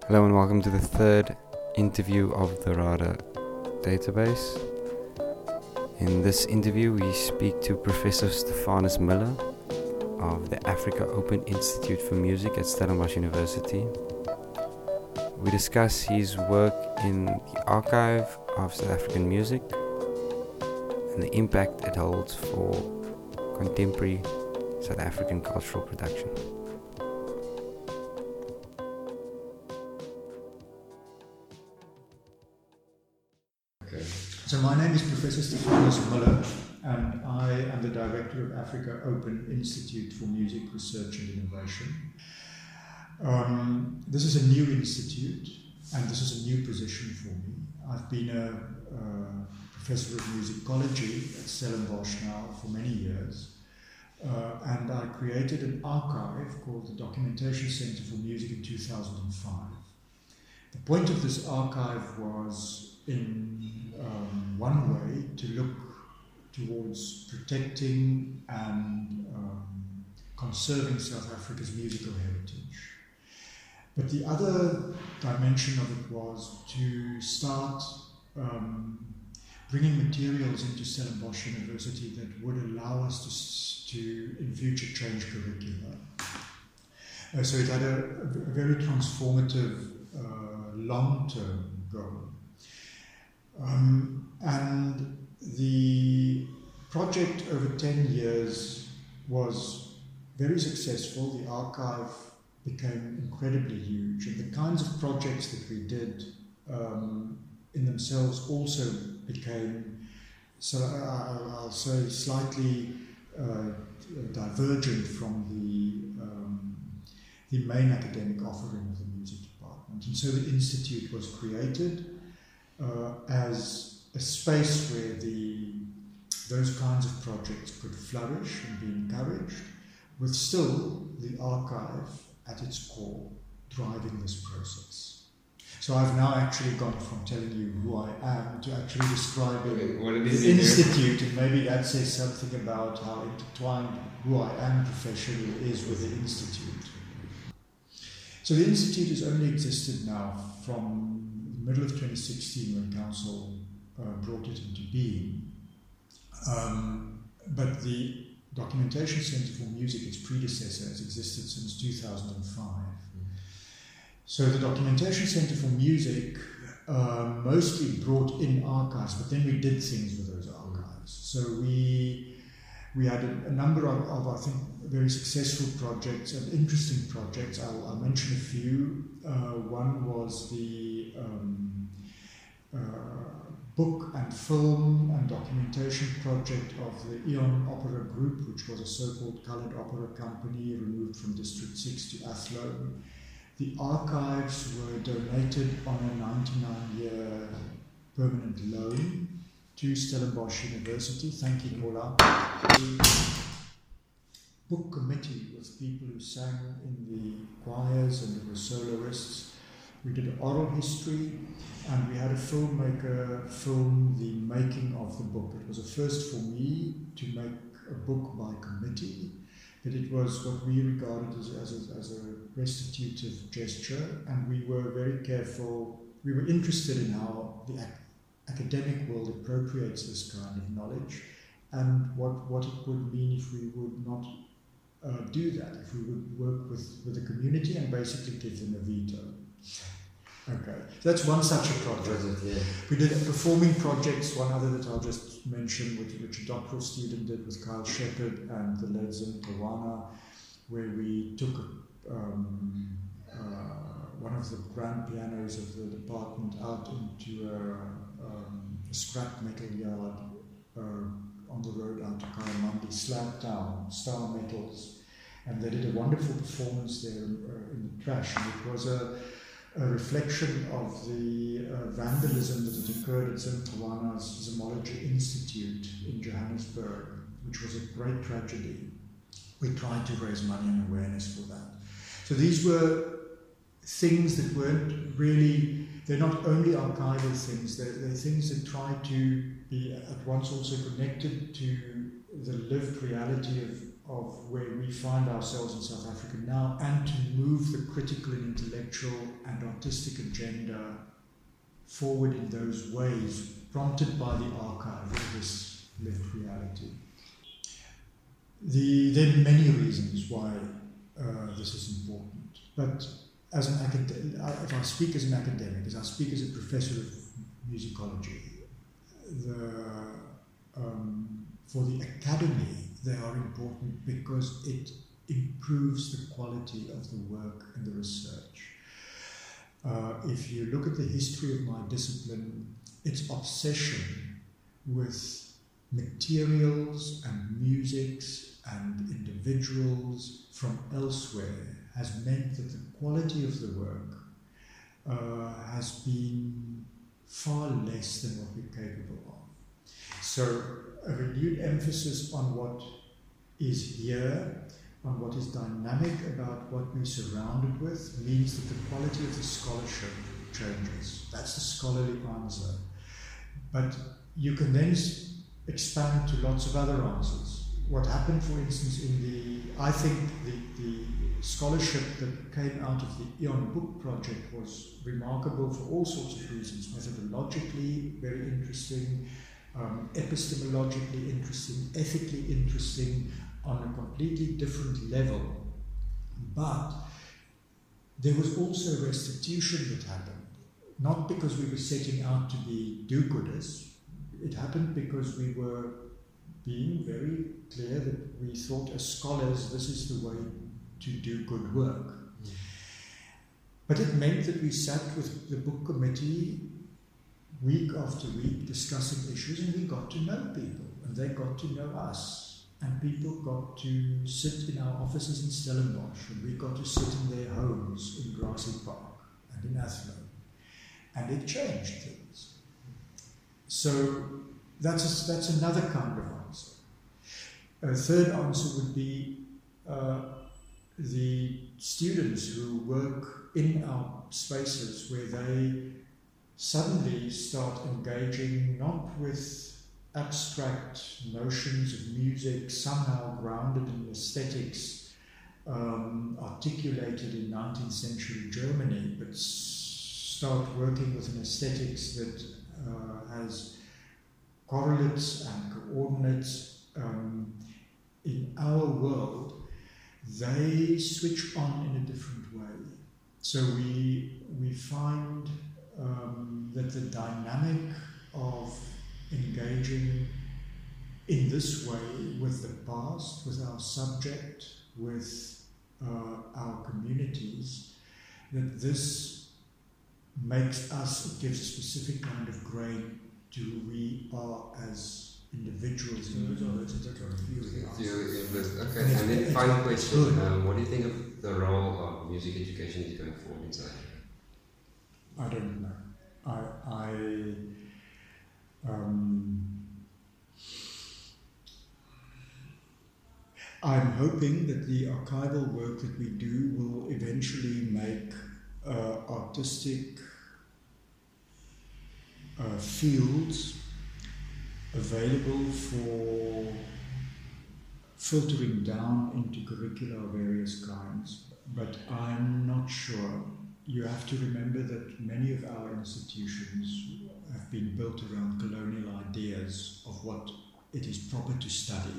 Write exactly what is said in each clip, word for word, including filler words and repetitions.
Hello and welcome to the third interview of the RADA database. In this interview we speak to Professor Stephanus Miller of the Africa Open Institute for Music at Stellenbosch University. We discuss his work in the archive of South African music and the impact it holds for contemporary South African cultural production. So my name is Professor Stephanus Miller, and I am the Director of Africa Open Institute for Music Research and Innovation. Um, this is a new institute, and this is a new position for me. I've been a, a Professor of Musicology at Stellenbosch now for many years, uh, and I created an archive called the Documentation Center for Music in two thousand five. The point of this archive was, in um, one way, to look towards protecting and um, conserving South Africa's musical heritage. But the other dimension of it was to start um, bringing materials into Stellenbosch University that would allow us to, to in future, change curricula. Uh, so it had a, a very transformative uh, long-term goal. Um, and the project over ten years was very successful. The archive became incredibly huge, and the kinds of projects that we did um, in themselves also became, so I, I'll say, slightly uh, divergent from the, um, the main academic offering of the music department. And so the institute was created Uh, as a space where the those kinds of projects could flourish and be encouraged, with still the archive at its core driving this process. So I've now actually gone from telling you who I am to actually describing what it is the institute, and maybe that says something about how intertwined who I am professionally is with the institute. So the institute has only existed now from middle of twenty sixteen, when Council uh, brought it into being. Um, but the Documentation Center for Music, its predecessor, has existed since two thousand five. Mm. So the Documentation Center for Music uh, mostly brought in archives, but then we did things with those archives. So we we had a, a number of, of, I think, very successful projects and interesting projects. I'll, I'll mention a few. Uh, one was the um, uh, book and film and documentation project of the Eon Opera Group, which was a so-called coloured opera company removed from District six to Athlone. The archives were donated on a ninety-nine year permanent loan to Stellenbosch University. Thank you, Paula. Book committee with people who sang in the choirs and were soloists. We did oral history, and we had a filmmaker film the making of the book. It was a first for me to make a book by committee, but it was what we regarded as, as, a, as a restitutive gesture, and we were very careful. We were interested in how the ac- academic world appropriates this kind of knowledge, and what, what it would mean if we would not Uh, do that, if we would work with, with the community and basically give them a veto. Okay, that's one such a project. Yeah. We did performing projects, one other that I'll just mention, which, which a doctoral student did with Kyle Shepard and the Ledzin Tawana, where we took um, uh, one of the grand pianos of the department out into a, um, a scrap metal yard uh, on the road out to Karamandi, Slab Town, Star Metals, and they did a wonderful performance there uh, in the trash. And it was a, a reflection of the uh, vandalism that had occurred at Saint Tawana's Zoology Institute in Johannesburg, which was a great tragedy. We tried to raise money and awareness for that. So these were things that weren't really, they're not only archival things, they're, they're things that try to be at once also connected to the lived reality of, of where we find ourselves in South Africa now, and to move the critical and intellectual and artistic agenda forward in those ways, prompted by the archive of this lived reality. The, there are many reasons why uh, this is important, but as an academic, if I speak as an academic, as I speak as a professor of musicology, the, um, for the academy, they are important because it improves the quality of the work and the research. Uh, if you look at the history of my discipline, its obsession with materials and musics and individuals from elsewhere has meant that the quality of the work uh, has been far less than what we're capable of. So a renewed emphasis on what is here, on what is dynamic about what we're surrounded with, means that the quality of the scholarship changes. That's the scholarly answer. But you can then expand to lots of other answers. What happened, for instance, in the, I think the, the scholarship that came out of the Eon Book Project was remarkable for all sorts of reasons. Methodologically, very interesting, um, epistemologically interesting, ethically interesting, on a completely different level. But there was also restitution that happened, not because we were setting out to be do-gooders. It happened because we were being very clear that we thought as scholars this is the way to do good work. Mm. But it meant that we sat with the book committee week after week discussing issues, and we got to know people, and they got to know us. And people got to sit in our offices in Stellenbosch, and we got to sit in their homes in Grassy Park and in Athlone. And it changed things. So that's, a, that's another kind of answer. A third answer would be uh, the students who work in our spaces, where they suddenly start engaging not with abstract notions of music somehow grounded in aesthetics, um, articulated in nineteenth century Germany, but s- start working with an aesthetics that uh, has correlates and coordinates. Um, in our world, they switch on in a different way. So we, we find um, that the dynamic of engaging in this way with the past, with our subject, with uh, our communities, that this makes us, it gives a specific kind of grain to who we are as individuals. So those are, those are a few examples. Okay, and, and then final question, um, what do you think of the role of music education is going forward in South Africa? I don't know. I, I Um, I'm hoping that the archival work that we do will eventually make uh, artistic uh, fields available for filtering down into curricula of various kinds, but I'm not sure. You have to remember that many of our institutions have been built around colonial ideas of what it is proper to study.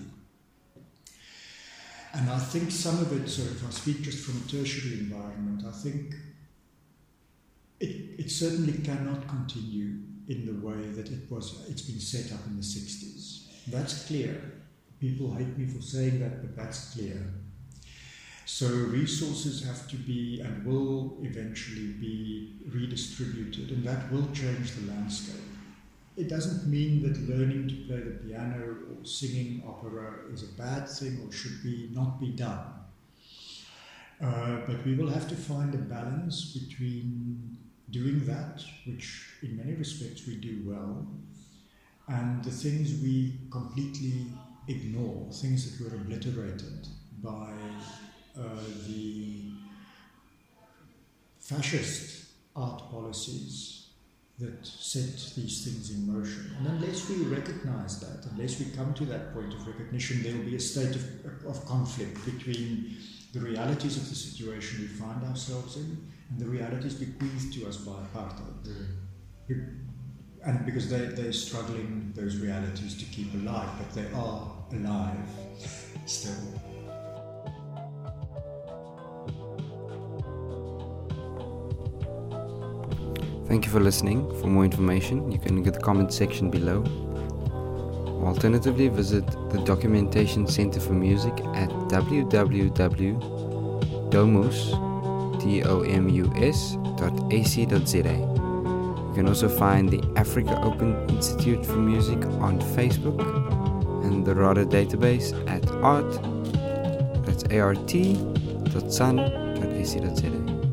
And I think some of it, so if I speak just from a tertiary environment, I think it, it certainly cannot continue in the way that it was, it's been set up in the sixties. That's clear. People hate me for saying that, but that's clear. So resources have to be and will eventually be redistributed, and that will change the landscape. It doesn't mean that learning to play the piano or singing opera is a bad thing or should be not be done. Uh, but we will have to find a balance between doing that, which in many respects we do well, and the things we completely ignore, things that were obliterated by Uh, the fascist art policies that set these things in motion. And unless we recognize that, unless we come to that point of recognition, there will be a state of, of conflict between the realities of the situation we find ourselves in and the realities bequeathed to us by apartheid. Mm. And because they, they're struggling those realities to keep alive, but they are alive still. Thank you for listening. For more information, you can look at the comment section below. Alternatively, visit the Documentation Center for Music at w w w dot domus dot a c dot z a. You can also find the Africa Open Institute for Music on Facebook and the RADA database at art, that's A R T, dot sun dot a c dot z a.